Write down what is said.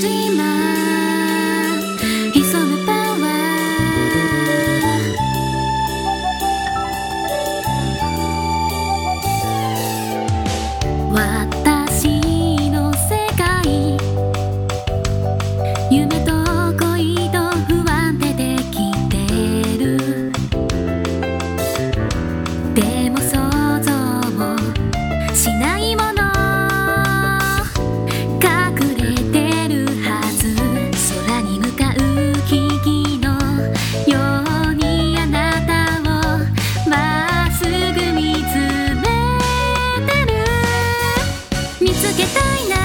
私の世界、夢と恋と不安でできてる。でも想像もしないもの隠れてるはず。空に向かう木々のようにあなたをまっすぐ見つめてる。見つけたいな